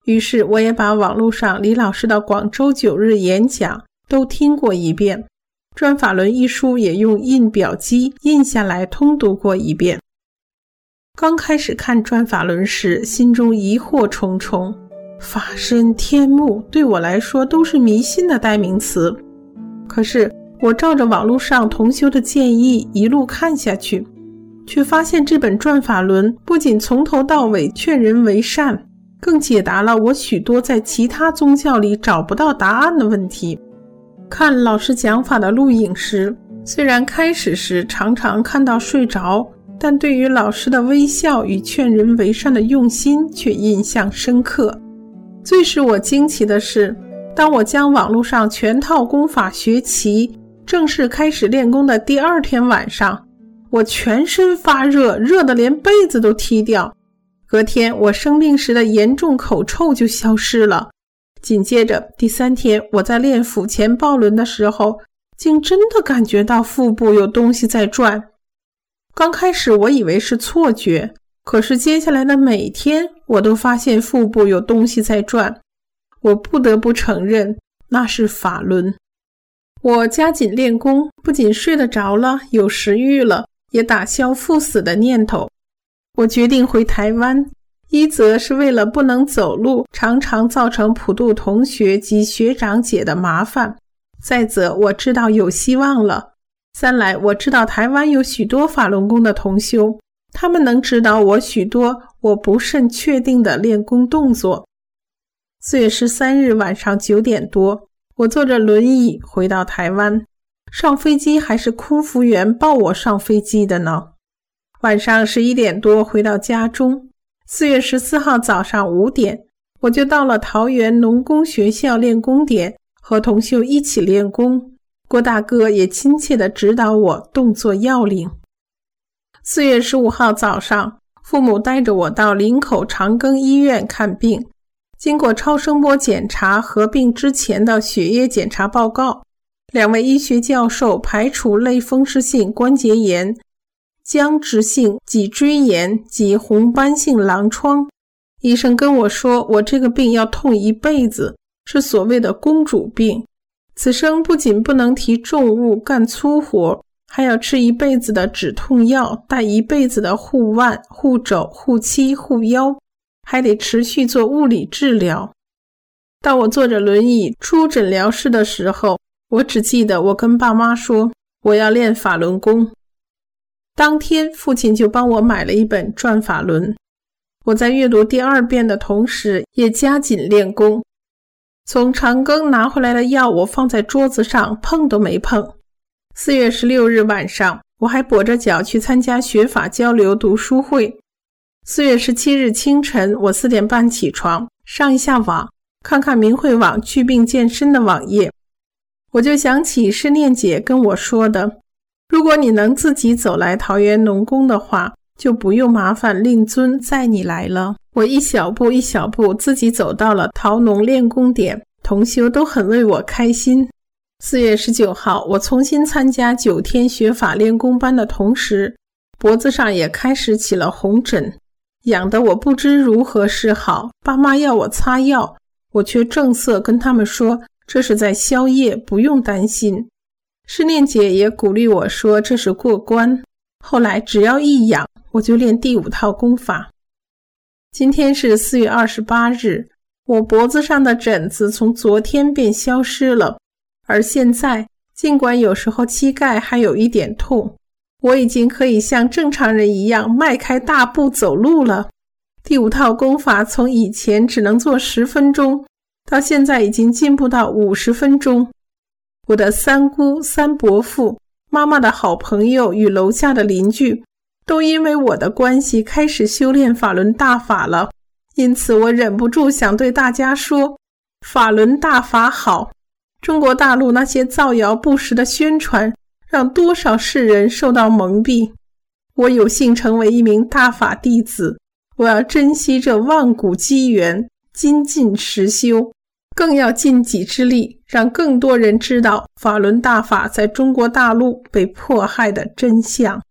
于是我也把网络上李老师的广州九日演讲都听过一遍，转法轮一书也用印表机印下来通读过一遍。刚开始看转法轮时，心中疑惑重重，法身天目对我来说都是迷信的代名词。可是我照着网络上同修的建议一路看下去，却发现这本转法轮不仅从头到尾劝人为善，更解答了我许多在其他宗教里找不到答案的问题。看老师讲法的录影时，虽然开始时常常看到睡着，但对于老师的微笑与劝人为善的用心却印象深刻。最使我惊奇的是，当我将网络上全套功法学齐，正式开始练功的第二天晚上，我全身发热，热得连被子都踢掉。隔天我生病时的严重口臭就消失了。紧接着第三天，我在练腹前抱轮的时候，竟真的感觉到腹部有东西在转。刚开始我以为是错觉，可是接下来的每天我都发现腹部有东西在转。我不得不承认，那是法轮。我加紧练功，不仅睡得着了，有食欲了，也打消赴死的念头。我决定回台湾，一则是为了不能走路，常常造成普渡同学及学长姐的麻烦；再则我知道有希望了；三来我知道台湾有许多法轮功的同修，他们能指导我许多我不甚确定的练功动作。四月十三日晚上九点多，我坐着轮椅回到台湾，上飞机还是空服员抱我上飞机的呢。晚上十一点多回到家中，四月十四号早上五点，我就到了桃园农工学校练功点，和同修一起练功。郭大哥也亲切地指导我动作要领。四月十五号早上，父母带着我到林口长庚医院看病，经过超声波检查和病之前的血液检查报告，两位医学教授排除类风湿性关节炎、僵直性脊椎炎及红斑性狼疮。医生跟我说，我这个病要痛一辈子，是所谓的公主病。此生不仅不能提重物干粗活，还要吃一辈子的止痛药，戴一辈子的护腕、护肘、护膝、护腰，还得持续做物理治疗。当我坐着轮椅出诊疗室的时候，我只记得我跟爸妈说，我要练法轮功。当天父亲就帮我买了一本转法轮，我在阅读第二遍的同时也加紧练功。从长庚拿回来的药我放在桌子上，碰都没碰。四月十六日晚上，我还跛着脚去参加学法交流读书会。四月十七日清晨，我四点半起床，上一下网，看看明慧网祛病健身的网页。我就想起师念姐跟我说的，如果你能自己走来桃园农工的话，就不用麻烦令尊载你来了。我一小步一小步自己走到了桃农练功点，同修都很为我开心。四月十九号，我重新参加九天学法练功班的同时，脖子上也开始起了红疹，痒得我不知如何是好。爸妈要我擦药，我却正色跟他们说，这是在消业，不用担心。师念姐也鼓励我说，这是过关。后来只要一痒，我就练第五套功法。今天是四月二十八日，我脖子上的疹子从昨天便消失了，而现在尽管有时候膝盖还有一点痛，我已经可以像正常人一样迈开大步走路了。第五套功法从以前只能做十分钟，到现在已经进步到五十分钟。我的三姑、三伯父、妈妈的好朋友与楼下的邻居都因为我的关系开始修炼法轮大法了，因此我忍不住想对大家说，法轮大法好。中国大陆那些造谣不实的宣传，让多少世人受到蒙蔽。我有幸成为一名大法弟子，我要珍惜这万古机缘，精进实修，更要尽己之力，让更多人知道法轮大法在中国大陆被迫害的真相。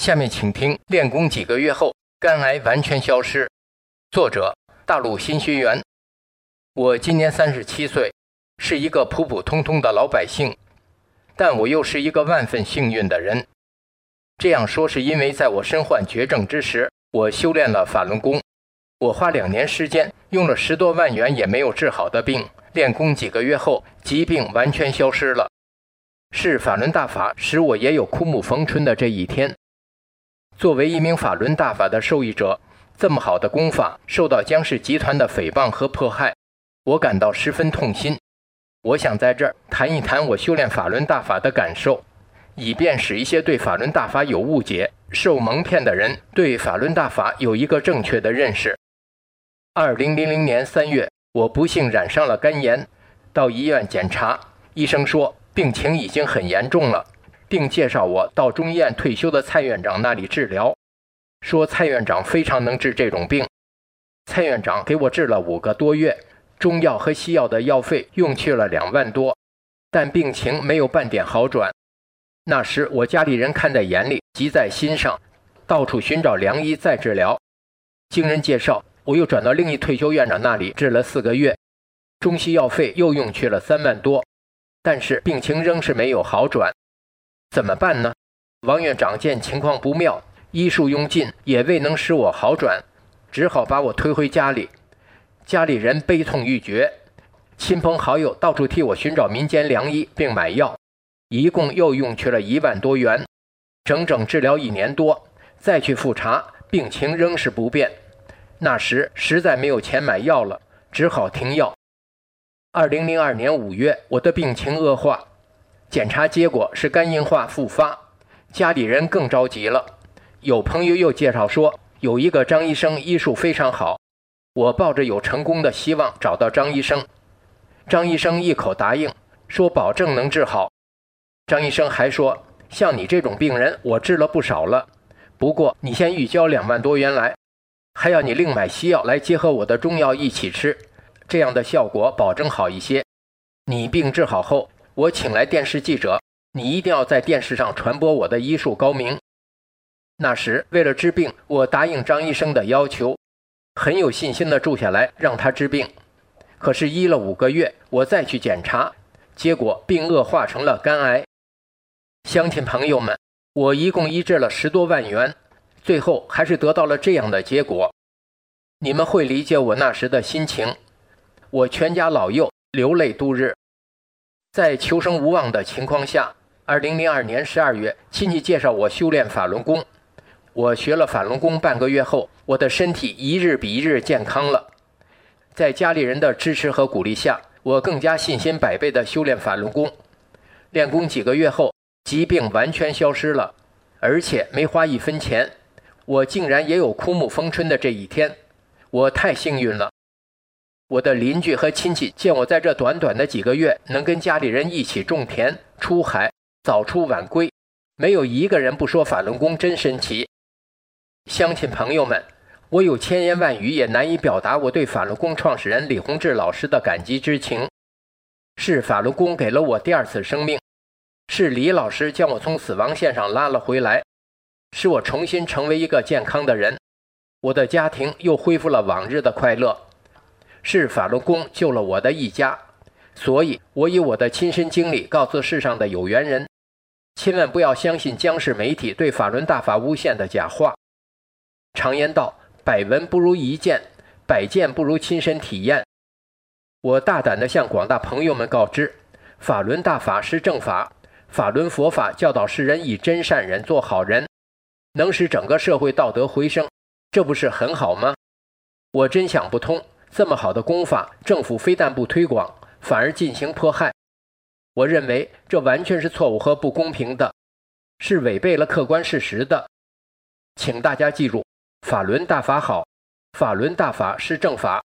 下面请听练功几个月后肝癌完全消失。作者大陆新学员。我今年三十七岁，是一个普普通通的老百姓，但我又是一个万分幸运的人。这样说是因为在我身患绝症之时，我修炼了法轮功。我花两年时间，用了十多万元也没有治好的病，练功几个月后，疾病完全消失了。是法轮大法使我也有枯木逢春的这一天。作为一名法轮大法的受益者，这么好的功法受到江氏集团的诽谤和迫害，我感到十分痛心。我想在这儿谈一谈我修炼法轮大法的感受，以便使一些对法轮大法有误解、受蒙骗的人对法轮大法有一个正确的认识。二零零零年三月，我不幸染上了肝炎，到医院检查，医生说病情已经很严重了，并介绍我到中医院退休的蔡院长那里治疗，说蔡院长非常能治这种病。蔡院长给我治了五个多月，中药和西药的药费用去了两万多，但病情没有半点好转。那时我家里人看在眼里，急在心上，到处寻找良医再治疗。经人介绍，我又转到另一退休院长那里治了四个月，中西药费又用去了三万多，但是病情仍是没有好转。怎么办呢？王院长见情况不妙，医术用尽也未能使我好转，只好把我推回家里。家里人悲痛欲绝，亲朋好友到处替我寻找民间良医并买药，一共又用去了一万多元，整整治疗一年多，再去复查，病情仍是不变。那时实在没有钱买药了，只好停药。二零零二年五月，我的病情恶化，检查结果是肝硬化复发，家里人更着急了。有朋友又介绍说，有一个张医生医术非常好，我抱着有成功的希望找到张医生。张医生一口答应，说保证能治好。张医生还说，像你这种病人我治了不少了，不过你先预交两万多元来，还要你另买西药来结合我的中药一起吃，这样的效果保证好一些。你病治好后，我请来电视记者，你一定要在电视上传播我的医术高明。那时为了治病，我答应张医生的要求，很有信心地住下来让他治病。可是医了五个月，我再去检查，结果病恶化成了肝癌。乡亲朋友们，我一共医治了十多万元，最后还是得到了这样的结果。你们会理解我那时的心情，我全家老幼流泪度日。在求生无望的情况下，二零零二年十二月，亲戚介绍我修炼法轮功。我学了法轮功半个月后，我的身体一日比一日健康了。在家里人的支持和鼓励下，我更加信心百倍地修炼法轮功。练功几个月后，疾病完全消失了，而且没花一分钱，我竟然也有枯木逢春的这一天，我太幸运了。我的邻居和亲戚见我在这短短的几个月能跟家里人一起种田、出海、早出晚归，没有一个人不说法轮功真神奇。乡亲朋友们，我有千言万语也难以表达我对法轮功创始人李洪志老师的感激之情。是法轮功给了我第二次生命，是李老师将我从死亡线上拉了回来，使我重新成为一个健康的人，我的家庭又恢复了往日的快乐。是法轮功救了我的一家，所以我以我的亲身经历告诉世上的有缘人，千万不要相信江氏媒体对法轮大法诬陷的假话。常言道，百闻不如一见，百见不如亲身体验。我大胆地向广大朋友们告知，法轮大法是正法，法轮佛法教导世人以真善忍做好人，能使整个社会道德回升，这不是很好吗？我真想不通，这么好的功法，政府非但不推广，反而进行迫害。我认为这完全是错误和不公平的，是违背了客观事实的。请大家记住，法轮大法好，法轮大法是正法。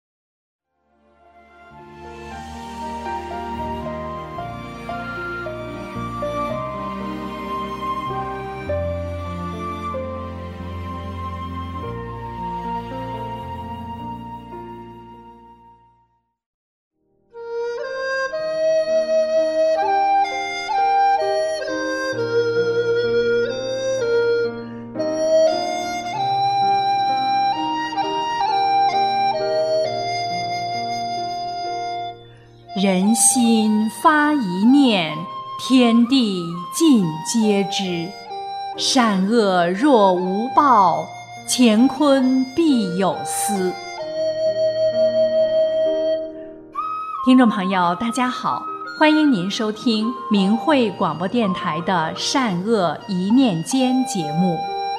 人心发一念，天地尽皆知。善恶若无报，乾坤必有私。听众朋友，大家好，欢迎您收听明慧广播电台的善恶一念间节目。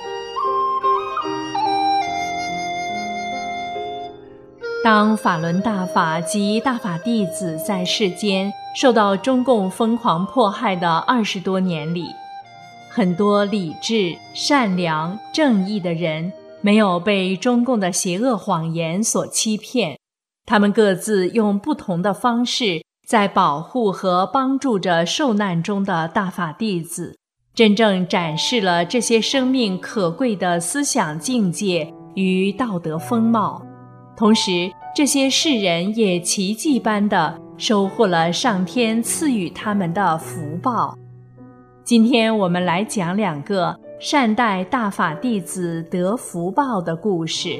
当法轮大法及大法弟子在世间受到中共疯狂迫害的二十多年里，很多理智、善良、正义的人没有被中共的邪恶谎言所欺骗，他们各自用不同的方式在保护和帮助着受难中的大法弟子，真正展示了这些生命可贵的思想境界与道德风貌。同时，这些世人也奇迹般地收获了上天赐予他们的福报。今天我们来讲两个善待大法弟子得福报的故事。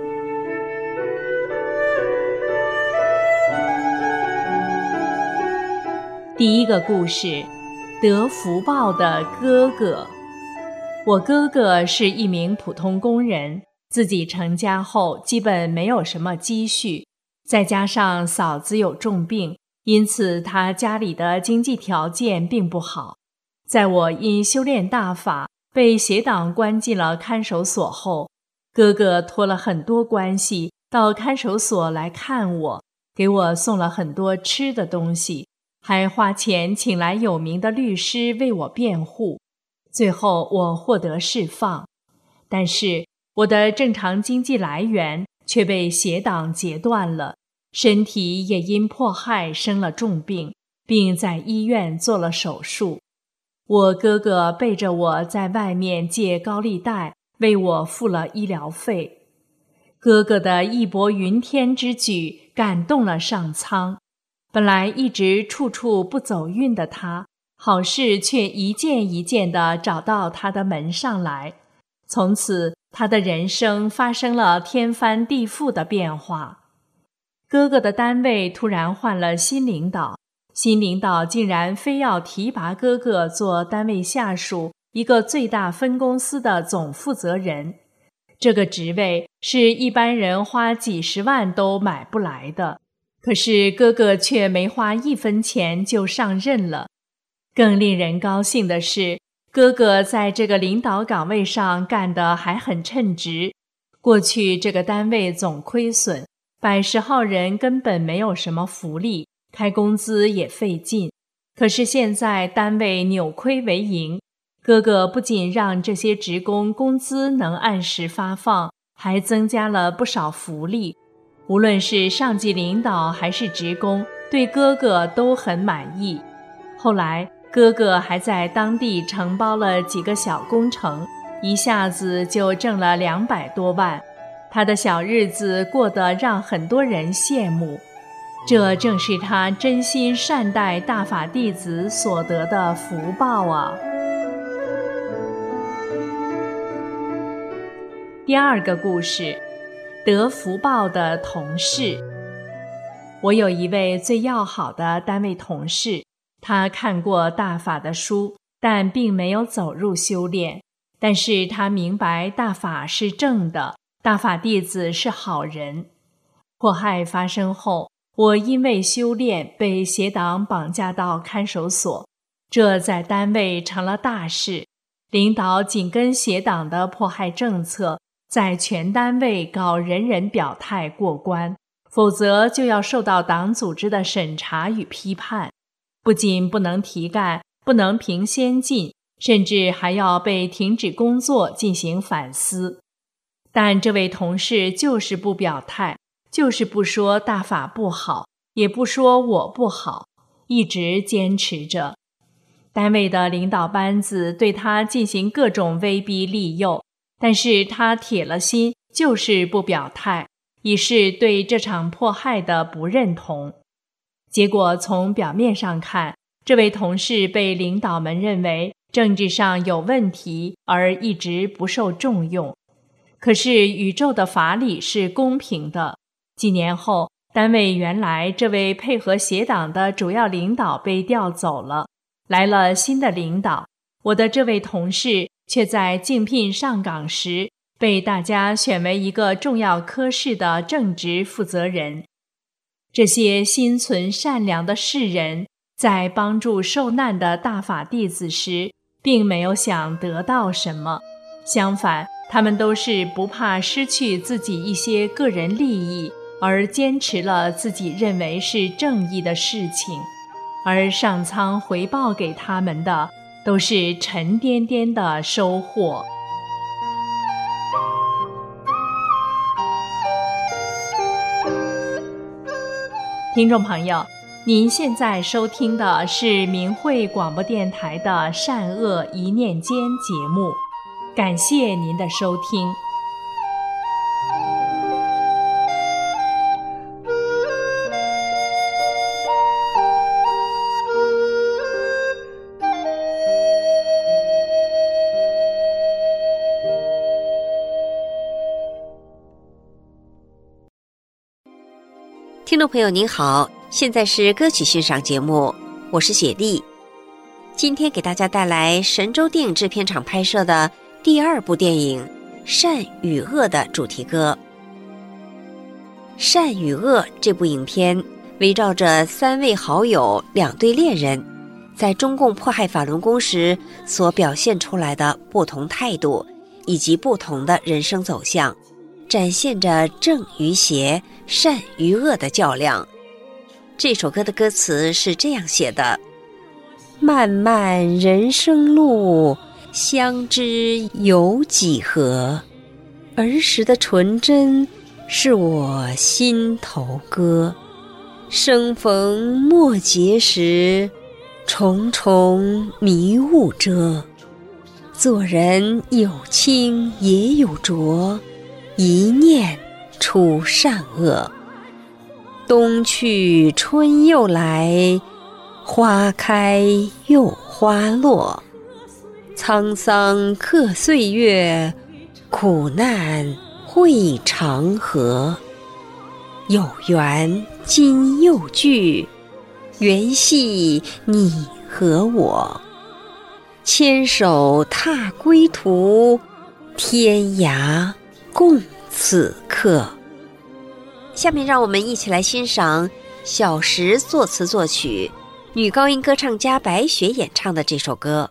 第一个故事，得福报的哥哥。我哥哥是一名普通工人，自己成家后基本没有什么积蓄，再加上嫂子有重病，因此他家里的经济条件并不好。在我因修炼大法被邪党关进了看守所后，哥哥托了很多关系到看守所来看我，给我送了很多吃的东西，还花钱请来有名的律师为我辩护。最后我获得释放，但是我的正常经济来源却被邪党截断了，身体也因迫害生了重病，并在医院做了手术。我哥哥背着我在外面借高利贷，为我付了医疗费。哥哥的义薄云天之举感动了上苍，本来一直处处不走运的他，好事却一件一件地找到他的门上来。从此他的人生发生了天翻地覆的变化。哥哥的单位突然换了新领导，新领导竟然非要提拔哥哥做单位下属一个最大分公司的总负责人。这个职位是一般人花几十万都买不来的，可是哥哥却没花一分钱就上任了。更令人高兴的是，哥哥在这个领导岗位上干得还很称职。过去这个单位总亏损，百十号人根本没有什么福利，开工资也费劲。可是现在单位扭亏为盈，哥哥不仅让这些职工工资能按时发放，还增加了不少福利。无论是上级领导还是职工，对哥哥都很满意。后来哥哥还在当地承包了几个小工程，一下子就挣了两百多万。他的小日子过得让很多人羡慕，这正是他真心善待大法弟子所得的福报啊！第二个故事，得福报的同事。我有一位最要好的单位同事，他看过大法的书，但并没有走入修炼。但是他明白大法是正的，大法弟子是好人。迫害发生后，我因为修炼被邪党绑架到看守所，这在单位成了大事。领导紧跟邪党的迫害政策，在全单位搞人人表态过关，否则就要受到党组织的审查与批判。不仅不能提干，不能评先进，甚至还要被停止工作进行反思。但这位同事就是不表态，就是不说大法不好，也不说我不好，一直坚持着。单位的领导班子对他进行各种威逼利诱，但是他铁了心，就是不表态，以示对这场迫害的不认同。结果从表面上看，这位同事被领导们认为政治上有问题，而一直不受重用。可是宇宙的法理是公平的，几年后， 单位原来这位配合协党的主要领导被调走了，来了新的领导，我的这位同事却在竞聘上岗时被大家选为一个重要科室的正职负责人。这些心存善良的士人在帮助受难的大法弟子时，并没有想得到什么，相反，他们都是不怕失去自己一些个人利益，而坚持了自己认为是正义的事情，而上苍回报给他们的都是沉甸甸的收获。听众朋友，您现在收听的是明慧广播电台的善恶一念间节目，感谢您的收听。 听众朋友您好，现在是歌曲欣赏节目，我是雪莉。今天给大家带来神州电影制片厂拍摄的第二部电影《善与恶》的主题歌。《善与恶》这部影片围绕着三位好友两对恋人在中共迫害法轮功时所表现出来的不同态度以及不同的人生走向，展现着正与邪、善与恶的较量。这首歌的歌词是这样写的：漫漫人生路，相知有几何？儿时的纯真是我心头歌。生逢末节时，重重迷雾遮。做人有清也有浊，一念出善恶。冬去春又来，花开又花落。沧桑刻岁月，苦难会长河。有缘今又聚，缘系你和我。牵手踏归途，天涯共此刻。下面让我们一起来欣赏小石作词作曲，女高音歌唱家白雪演唱的这首歌。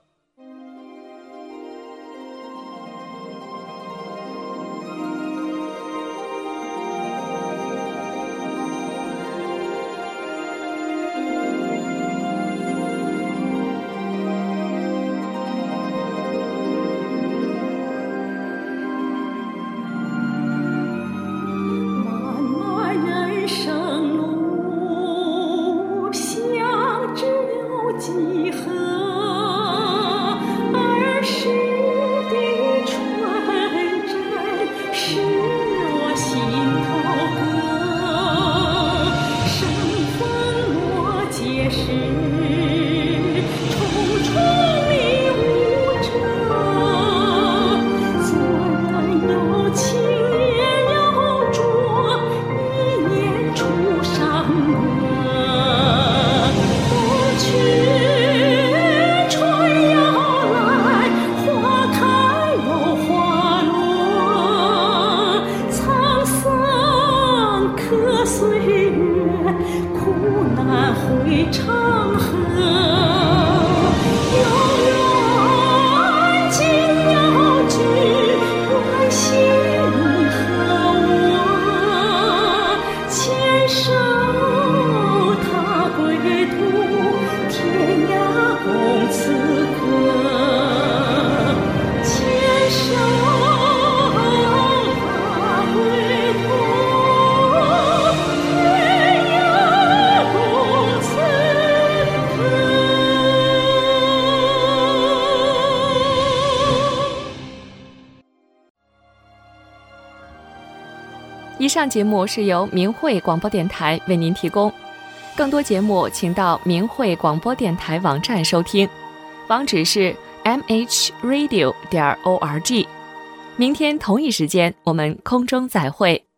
以上节目是由明慧广播电台为您提供，更多节目请到明慧广播电台网站收听，网址是 m h radio 点 org。明天同一时间我们空中再会。